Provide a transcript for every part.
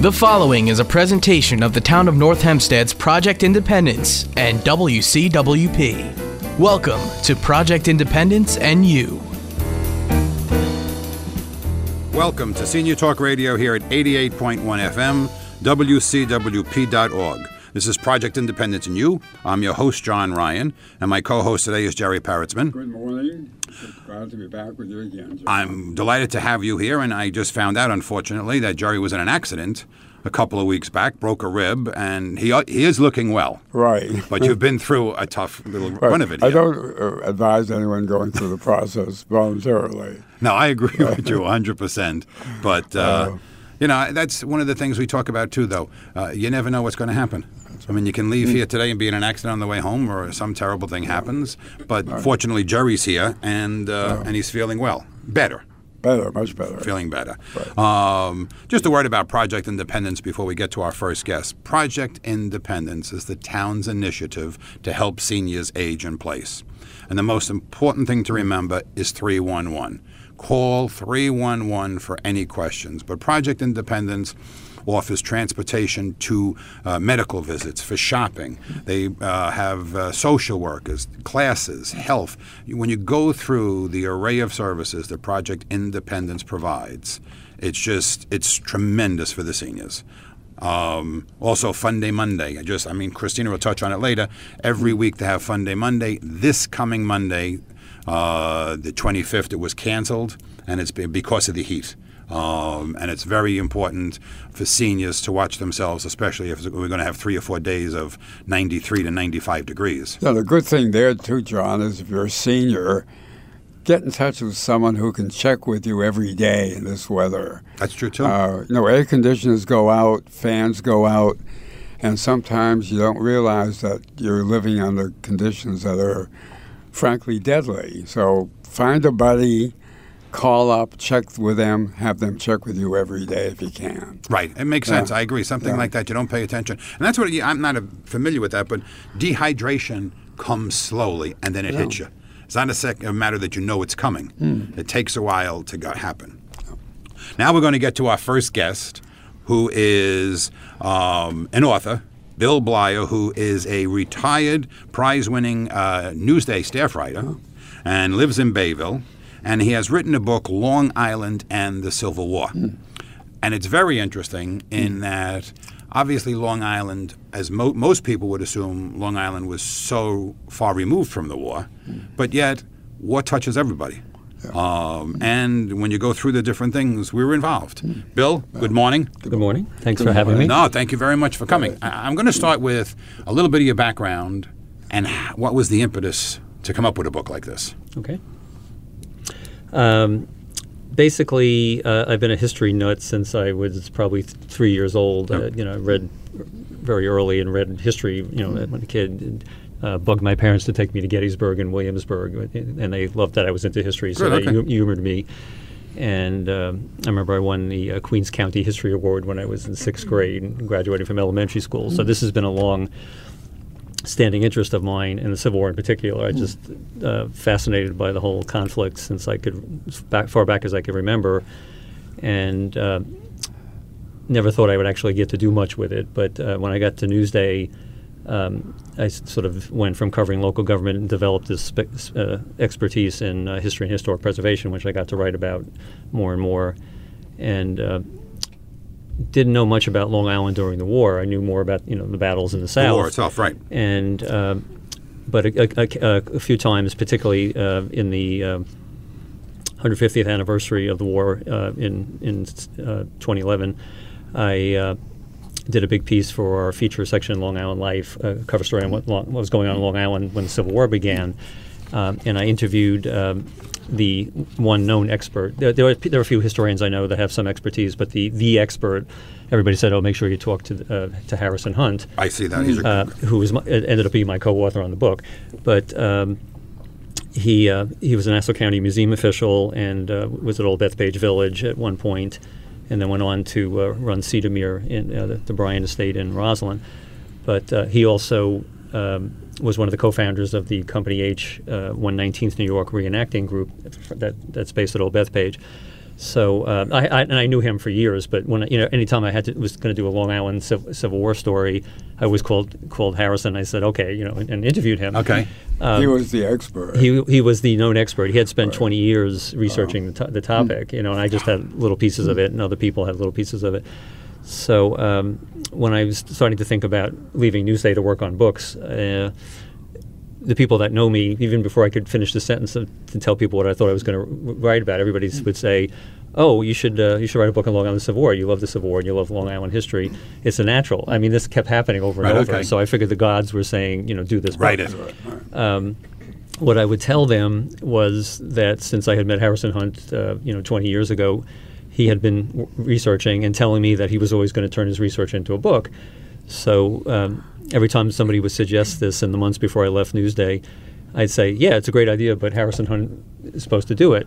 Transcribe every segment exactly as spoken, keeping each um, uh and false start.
The following is a presentation of the Town of North Hempstead's Project Independence and W C W P. Welcome to Project Independence and You. Welcome to Senior Talk Radio here at eighty-eight point one F M, W C W P dot org. This is Project Independence and You. I'm your host, John Ryan, and my co-host today is Jerry Parrotsman. Good morning. Glad to be back with you again, John. I'm delighted to have you here, and I just found out, unfortunately, that Jerry was in an accident a couple of weeks back, broke a rib, and he he is looking well. Right. But you've been through a tough little right. run of it here. I don't uh, advise anyone going through the process voluntarily. No, I agree with you one hundred percent. But, uh, uh, you know, that's one of the things we talk about, too, though. Uh, you never know what's going to happen. I mean, you can leave here today and be in an accident on the way home, or some terrible thing happens. But right. Fortunately, Jerry's here, and uh, yeah. and he's feeling well. Better. Better, much better. Feeling better. Right. Um, just a word about Project Independence before we get to our first guest. Project Independence is the town's initiative to help seniors age in place. And the most important thing to remember is three one one. Call three one one for any questions. But Project Independence offers transportation to uh, medical visits, for shopping. They uh, have uh, social workers, classes, health. When you go through the array of services that Project Independence provides, it's just, it's tremendous for the seniors. Um, also, Fun Day Monday. I just, I mean, Christina will touch on it later. Every week they have Fun Day Monday. This coming Monday, uh, the twenty-fifth, it was canceled, and it's because of the heat. Um, and it's very important for seniors to watch themselves, especially if we're going to have three or four days of ninety-three to ninety-five degrees. Yeah, the good thing there, too, John, is if you're a senior, get in touch with someone who can check with you every day in this weather. That's true, too. Uh, you know, air conditioners go out, fans go out, and sometimes you don't realize that you're living under conditions that are, frankly, deadly. So find a buddy. Call up, check with them, have them check with you every day if you can. Right. It makes sense. Yeah. I agree. Something yeah. like that, you don't pay attention. And that's what, I'm not a, familiar with that, but dehydration comes slowly and then it yeah. hits you. It's not a, sec- a matter that you know it's coming. Mm. It takes a while to go, happen. Now we're going to get to our first guest, who is um, an author, Bill Blyer, who is a retired prize-winning uh, Newsday staff writer oh. and lives in Bayville. And he has written a book, Long Island and the Civil War. Mm. And it's very interesting in mm. that, obviously, Long Island, as mo- most people would assume, Long Island was so far removed from the war. Mm. But yet, war touches everybody. Yeah. Um, mm. And when you go through the different things, we were involved. Mm. Bill, good morning. Good morning. Thanks good for having morning. me. No, thank you very much for coming. I- I'm going to start with a little bit of your background and what was the impetus to come up with a book like this. Okay. Um, basically, uh, I've been a history nut since I was probably th- three years old. Yep. Uh, you know, I read very early and read history, you know, mm-hmm. when a kid. And, uh, bugged my parents to take me to Gettysburg and Williamsburg, and they loved that I was into history, so Good, they okay. hu- humored me. And um, I remember I won the uh, Queens County History Award when I was in sixth grade and graduating from elementary school. Mm-hmm. So this has been a long standing interest of mine in the Civil War in particular. I just uh, fascinated by the whole conflict since I could, back, far back as I could remember, and uh, never thought I would actually get to do much with it. But uh, when I got to Newsday, um, I s- sort of went from covering local government and developed this spe- uh, expertise in uh, history and historic preservation, which I got to write about more and more. And uh, didn't know much about Long Island during the war. I knew more about, you know, the battles in the South. The war itself, right. And uh, but a, a, a, a few times, particularly uh, in the uh, one hundred fiftieth anniversary of the war uh, in in uh, twenty eleven, I uh, did a big piece for our feature section, Long Island Life, a cover story on what, long, what was going on in Long Island when the Civil War began. Um, and I interviewed um, the one known expert. There, there, are, there are a few historians I know that have some expertise, but the the expert, everybody said, oh, make sure you talk to uh, to Harrison Hunt. I see that. He's a uh, who was my, ended up being my co-author on the book. But um, he uh, he was a Nassau County Museum official and uh, was at Old Bethpage Village at one point, and then went on to uh, run Cedarmere in uh, the, the Bryan Estate in Roslyn. But uh, he also um, was one of the co-founders of the Company H uh, one nineteenth New York reenacting group that that's based at Old Bethpage. So uh, I, I and I knew him for years, but when you know, anytime I had to was going to do a Long Island Civ- Civil War story, I always called called Harrison. I said, okay, you know, and, and interviewed him. Okay. Um, he was the expert. He he was the known expert. He had spent right. twenty years researching the, to- the topic, mm. you know, and I just had little pieces of it, and other people had little pieces of it. So um, when I was starting to think about leaving Newsday to work on books, uh, the people that know me, even before I could finish the sentence to, to tell people what I thought I was going to r- write about, everybody mm. would say, "Oh, you should uh, you should write a book on Long Island Civil War. You love the Civil War, and you love Long Island history. It's a natural." I mean, this kept happening over and right, over. okay. So I figured the gods were saying, you know, do this. Write book. it. Um, what I would tell them was that since I had met Harrison Hunt, uh, you know, twenty years ago, he had been w- researching and telling me that he was always going to turn his research into a book. So um, every time somebody would suggest this in the months before I left Newsday, I'd say, yeah, it's a great idea, but Harrison Hunt is supposed to do it.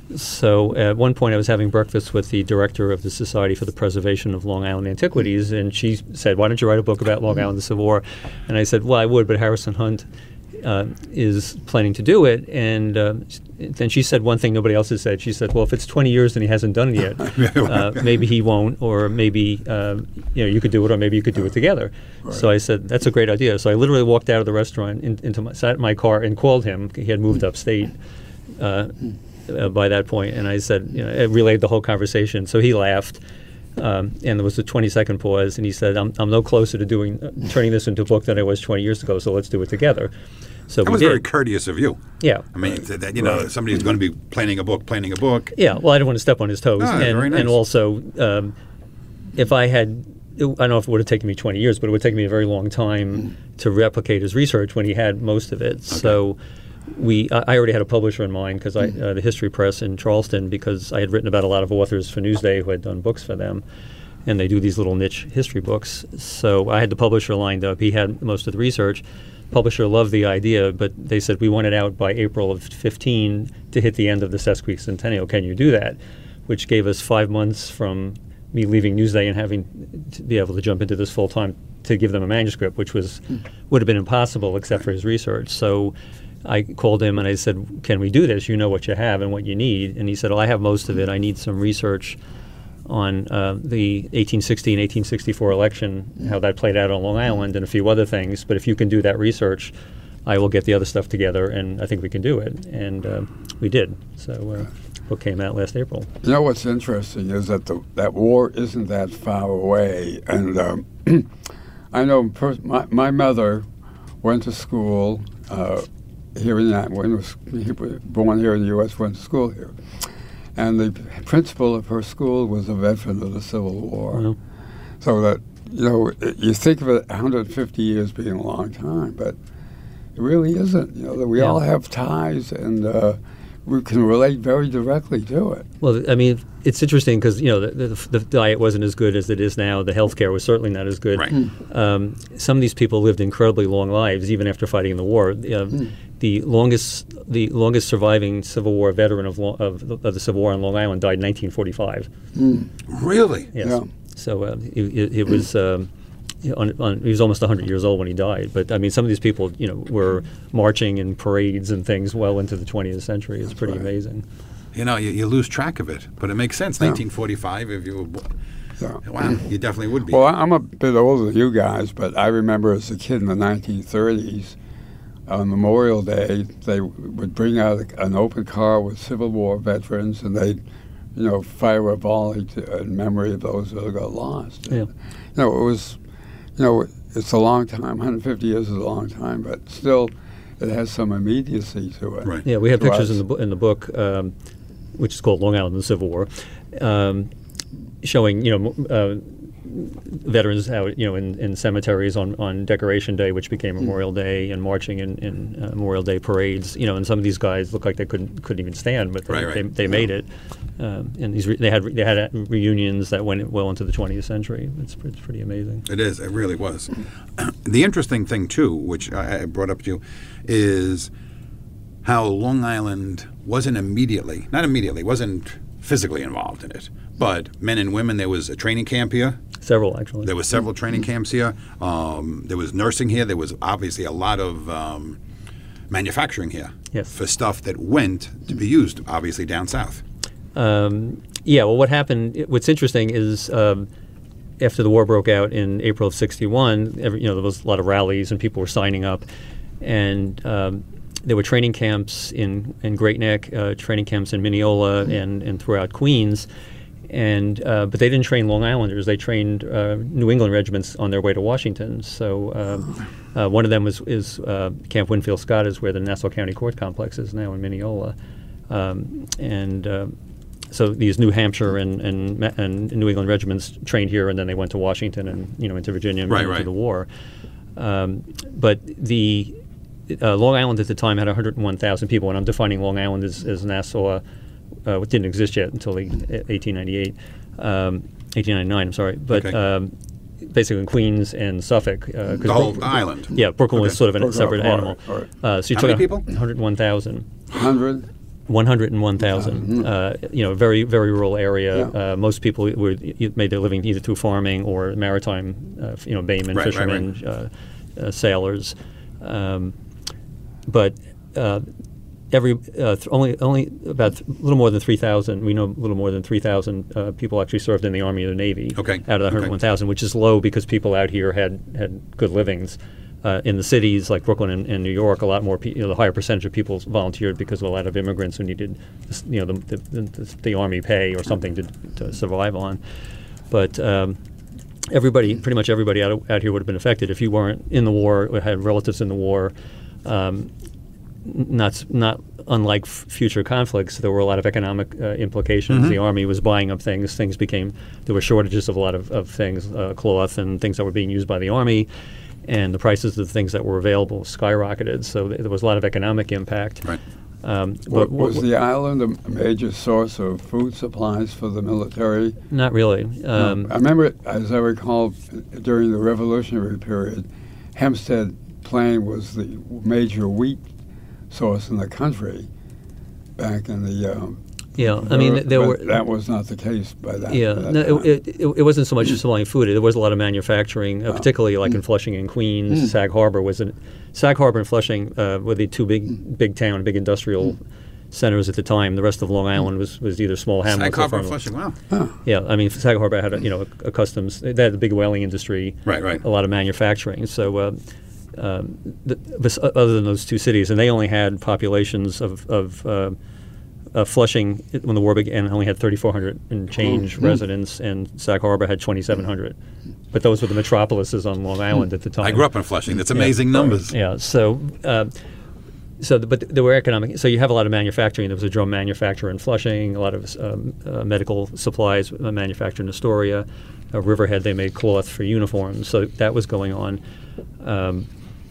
So at one point I was having breakfast with the director of the Society for the Preservation of Long Island Antiquities, and she said, why don't you write a book about Long Island, the Civil War? And I said, well, I would, but Harrison Hunt uh, is planning to do it. And uh, then she said one thing nobody else has said. She said, well, if it's twenty years and he hasn't done it yet, uh, maybe he won't, or maybe uh, you know, you could do it, or maybe you could do it together. Right. So I said, that's a great idea. So I literally walked out of the restaurant in, into my, sat in my car and called him. He had moved upstate uh, uh, by that point, and I said, you know, I relayed the whole conversation. So he laughed, um, and there was a twenty-second pause, and he said, I'm, I'm no closer to doing uh, turning this into a book than I was twenty years ago, so let's do it together. So that we was did. very courteous of you. Yeah. I mean, right. that, you know, right. somebody's going to be planning a book, planning a book. Yeah, well, I didn't want to step on his toes. No, and, very nice. and also, um, if I had, I don't know if it would have taken me twenty years, but it would take me a very long time mm. to replicate his research when he had most of it. Okay. So we, I, I already had a publisher in mind, because I, uh, the History Press in Charleston, because I had written about a lot of authors for Newsday who had done books for them. And they do these little niche history books. So I had the publisher lined up. He had most of the research. Publisher loved the idea, but they said, we want it out by April of fifteen to hit the end of the sesquicentennial. Can you do that? Which gave us five months from me leaving Newsday and having to be able to jump into this full time to give them a manuscript, which was would have been impossible except for his research. So I called him and I said, can we do this? You know what you have and what you need. And he said, well, I have most of it. I need some research on uh, the eighteen sixty and eighteen sixty-four election, how that played out on Long Island, and a few other things. But if you can do that research, I will get the other stuff together, and I think we can do it. And uh, we did. So uh, the book came out last April. You know what's interesting is that the, that war isn't that far away. And um, I know pers- my, my mother went to school uh, here in that, when was born here in the U S, went to school here. And the principal of her school was a veteran of the Civil War. Mm-hmm. So that, you know, you think of it one hundred fifty years being a long time, but it really isn't. You know, that we yeah. all have ties, and uh, we can relate very directly to it. Well, I mean, it's interesting because, you know, the, the, the diet wasn't as good as it is now. The health care was certainly not as good. Right. Mm. Um, some of these people lived incredibly long lives, even after fighting the war. Um, mm. The longest, the longest surviving Civil War veteran of, lo- of, of the Civil War on Long Island died in nineteen forty-five. Mm. Really? Yes. Yeah. So uh, it, it, it was. Um, on, on, he was almost one hundred years old when he died. But I mean, some of these people, you know, were marching in parades and things well into the twentieth century. It's That's pretty right. amazing. You know, you, you lose track of it, but it makes sense. Yeah. nineteen forty-five, if you were. Bo- Yeah. Wow, you definitely would be. Well, I'm a bit older than you guys, but I remember as a kid in the nineteen thirties, on Memorial Day, they would bring out an open car with Civil War veterans, and they'd, you know, fire a volley to, in memory of those that got lost. Yeah. And, you know, it was, you know, it's a long time. one hundred fifty years is a long time, but still, it has some immediacy to it. Right. Yeah, we have to pictures us. in the, bu- in the book, um, which is called Long Island and the Civil War, um, showing, you know, uh, veterans out, you know, in, in cemeteries on, on Decoration Day, which became Memorial mm. Day, and marching in, in uh, Memorial Day parades. You know, and some of these guys look like they couldn't couldn't even stand, but they Right, right. they, they made it. Um, and these re- they had re- they had uh, reunions that went well into the twentieth century. It's, it's pretty amazing. It is. It really was. The interesting thing, too, which I I brought up to you, is how Long Island wasn't immediately, not immediately, wasn't physically involved in it, but men and women, there was a training camp here. Several, actually. There were several training camps here. Um, there was nursing here. There was obviously a lot of um, manufacturing here Yes. for stuff that went to be used, obviously, down south. Um, Yeah, well, what happened, what's interesting is um, after the war broke out in April of sixty-one, every, you know, there was a lot of rallies and people were signing up. And um, there were training camps in, in Great Neck, uh, training camps in Mineola and, and throughout Queens. And uh, but they didn't train Long Islanders. They trained uh, New England regiments on their way to Washington. So um, uh, one of them was is uh, Camp Winfield Scott, is where the Nassau County Court Complex is now in Mineola. Um, and uh, so these New Hampshire and, and and New England regiments trained here, and then they went to Washington and you know into Virginia and right, into right. the war. Um, but the uh, Long Island at the time had one hundred one thousand people, and I'm defining Long Island as, as Nassau. Uh, it didn't exist yet until the, eighteen ninety-eight, um, eighteen ninety-nine. I'm sorry, but Okay. um, basically in Queens and Suffolk. Uh, The whole Brook- island. Yeah, Brooklyn was Okay. sort of a Brooklyn, separate all right, animal. all right. Uh, so you How took many people? one hundred one thousand. Hundred. one hundred one thousand. Uh, you know, very, very rural area. Yeah. Uh, most people were y- made their living either through farming or maritime, uh, you know, baymen, Right, right, fishermen, Uh, uh, sailors. Um, but uh, every uh, th- only only about th- a little more than three thousand. We know a little more than three thousand uh, people actually served in the Army or the Navy. Okay. Out of the one hundred Okay. one thousand, which is low because people out here had had good livings. Uh, in the cities like Brooklyn and, and New York, a lot more, pe- you know, the higher percentage of people volunteered because of a lot of immigrants who needed, this- you know, the, the, the, the army pay or something to, to survive on. But um, everybody, pretty much everybody out, out here would have been affected if you weren't in the war or had relatives in the war. Um, n- not s- not unlike f- future conflicts, there were a lot of economic uh, implications. The army was buying up things. Things became there were shortages of a lot of, of things, uh, cloth and things that were being used by the army. And the prices of the things that were available skyrocketed, so th- there was a lot of economic impact. Right. Um, Wa- but was w- the island a major source of food supplies for the military? not really. Um, I remember, as I recall, during the Revolutionary period, Hempstead Plain was the major wheat source in the country back in the. Um, yeah, I mean, but there were. that was not the case by that. Yeah, by that no, time. it, it, it wasn't so much just supplying food. There was a lot of manufacturing, uh, particularly like in Flushing and Queens. Sag Harbor was an, Sag Harbor and Flushing uh, were the two big big town, big industrial centers at the time. The rest of Long Island was, was either small hamlets Sag or Harbor, farmlands. Flushing, wow. Yeah, I mean, Sag Harbor had a, you know a, a customs. They had a big whaling industry. Right, right. A lot of manufacturing. So, uh, um, the, bes- other than those two cities, and they only had populations of of uh, uh, Flushing when the war began only had thirty-four hundred and change residents, and Sag Harbor had twenty-seven hundred. But those were the metropolises on Long Island at the time. I grew up in Flushing. That's amazing numbers. Yeah. So, uh, so the, but there were economic. So you have a lot of manufacturing. There was a drum manufacturer in Flushing. A lot of um, uh, medical supplies uh, manufactured in Astoria. Uh, Riverhead, they made cloth for uniforms. So that was going on. Um,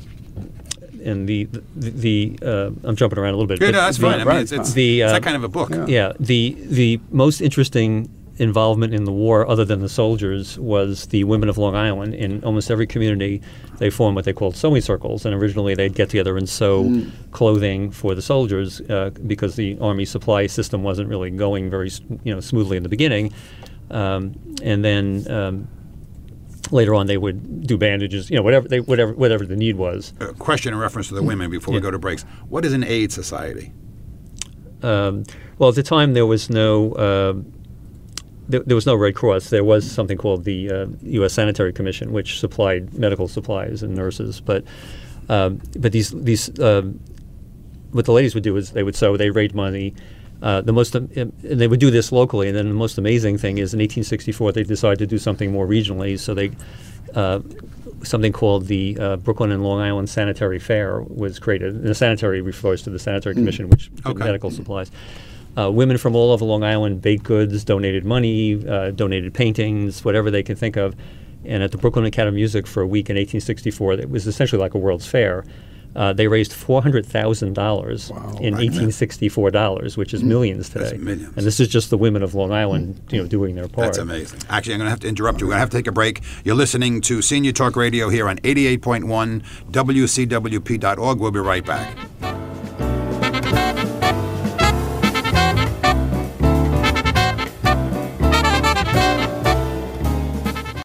and the the, the uh, I'm jumping around a little bit. Yeah, but no, that's the, fine. I mean, right, it's, it's, the, it's uh, that kind of a book. Yeah. Yeah, the the most interesting involvement in the war, other than the soldiers, was the women of Long Island. In almost every community, they formed what they called sewing circles, and originally they'd get together and sew clothing for the soldiers uh, because the army supply system wasn't really going very s- you know smoothly in the beginning, um, and then. Um, Later on, they would do bandages, you know, whatever they, whatever, whatever the need was. A question in reference to the women before we Yeah. go to breaks. What is an aid society? Um, well, at the time, there was no uh, there, there was no Red Cross. There was something called the uh, U S Sanitary Commission, which supplied medical supplies and nurses. But um, but these these um, what the ladies would do is they would sew. They raised money. Uh, the most um, and they would do this locally. And then the most amazing thing is in eighteen sixty-four they decided to do something more regionally. So they uh, something called the uh, Brooklyn and Long Island Sanitary Fair was created. And the sanitary refers to the Sanitary Commission, which did Okay. medical supplies. Uh, women from all over Long Island baked goods, donated money, uh, donated paintings, whatever they could think of. And at the Brooklyn Academy of Music for a week in eighteen sixty-four, it was essentially like a World's Fair. Uh, they raised four hundred thousand dollars Wow. in Right. eighteen sixty-four dollars, which is millions today. That's millions. And this is just the women of Long Island, you know, doing their part. That's amazing. Actually, I'm going to have to interrupt you. We're going to have to take a break. You're listening to Senior Talk Radio here on eighty-eight point one W C W P dot org. We'll be right back.